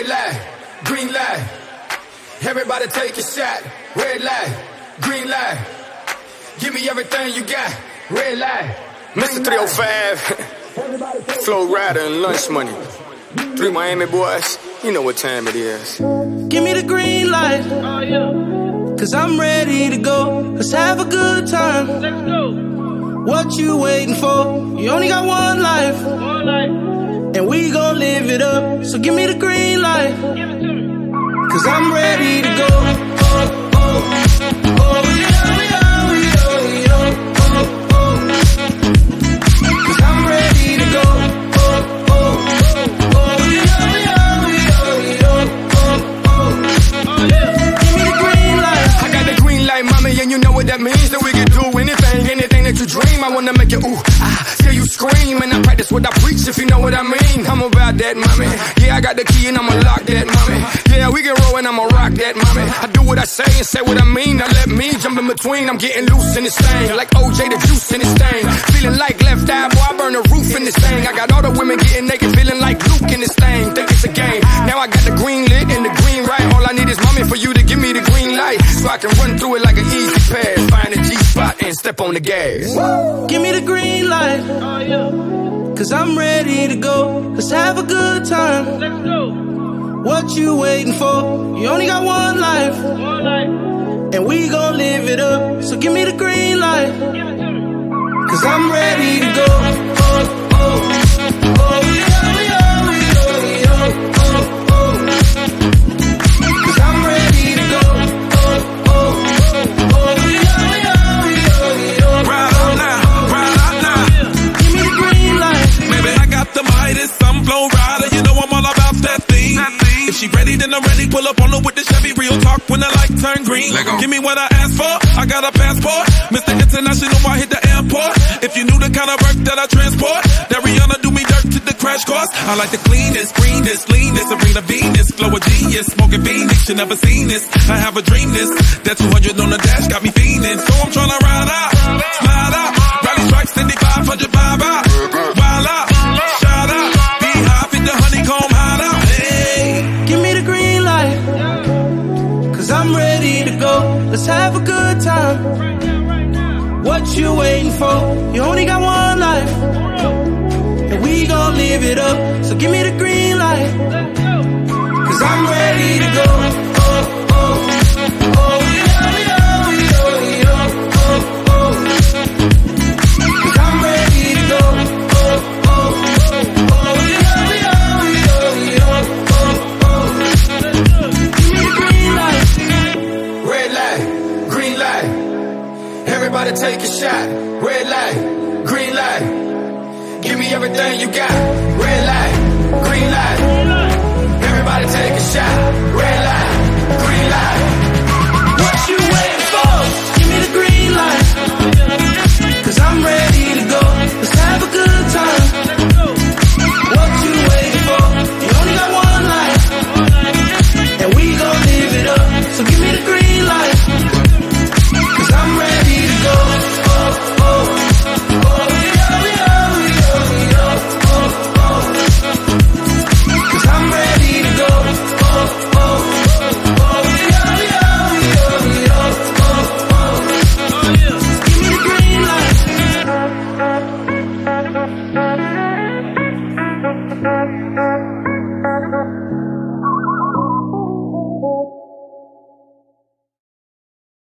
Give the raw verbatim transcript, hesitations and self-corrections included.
Red light, green light. Everybody take a shot. Red light, green light. Give me everything you got. Red light. Mister three oh five, Flow Rider and Lunch Money. Three Miami boys, you know what time it is. Give me the green light. Oh, yeah. Cause I'm ready to go. Let's have a good time. Let's go. What you waiting for? You only got one life. One life. And we gon' live it up. So give me the green light. Give it to me. Cause I'm ready to go. Oh, oh, oh, yeah, yeah, yeah, yeah, oh, oh. Cause I'm ready to go. Oh, oh, oh, yeah, yeah, yeah, yeah, oh, oh. Oh, yeah. Give me the green light. I got the green light, mommy, and you know what that means. That we can do anything, anything that you dream. I wanna make it ooh, ah, till you scream. And I practice what I preach, if you know what I mean. I'm about that, mommy. Yeah, I got the key and I'ma lock that, mommy. Yeah, we can roll and I'ma rock that, mommy. I do what I say and say what I mean. Now let me jump in between. I'm getting loose in this thing, like O J the juice in this thing. Feeling like left eye, boy, I burn the roof in this thing. I got all the women getting naked, feeling like Luke in this thing. Think it's a game. Now I got the green lit and the green right. All I need is mommy for you to give me the green light, so I can run through it like an easy pass. Find a G spot and step on the gas. Give me the green light. Oh, yeah. Cause I'm ready to go. Let's have a good time. Let's go. What you waiting for? You only got one life. One life. And we gon' live it up. So give me the green light. Give it to me. Cause I'm ready to go. Oh, oh, oh, yeah, yeah, yeah, yeah, oh, oh. Cause I'm ready to go. Oh, oh, oh, yeah, yeah, yeah, yeah. Ride out now, ride out now. Give me the green light. Baby, I got the Midas, I'm Flow Rider. You know I'm all about that thing. If she ready, then I'm ready. Pull up on her with the Chevy. Real talk when the light turn green. Give me what I asked for. I got a passport. Mister International, I hit the airport. If you knew the kind of work that I transport, that Rihanna do me dirt to the crash course. I like the cleanest, greenest, leanest, Serena Venus, flow a genius, smoking Phoenix. You never seen this. I have a dream this. That two hundred on the dash got me fiending. So I'm tryna ride out, slide out, rally strikes, seventy-five hundred vibe out, wild out, shout out, be high, fit the honeycomb hide out. Hey, Give me the green light. Cause I'm ready to go. Let's have a good time. Right now, right now. What you waiting for? You only got one life. And we gon' live it up. So give me the green light. Let's go. Cause I'm ready to go. Oh, oh, oh, yeah, yeah, yeah, yeah, oh, oh. Cause I'm ready to go. Oh, oh, oh, yeah, yeah, yeah, yeah, oh, oh. Give me the green light. Red light, green light. Everybody take a shot. Red light, green light. Give me everything you got. Red light, green light.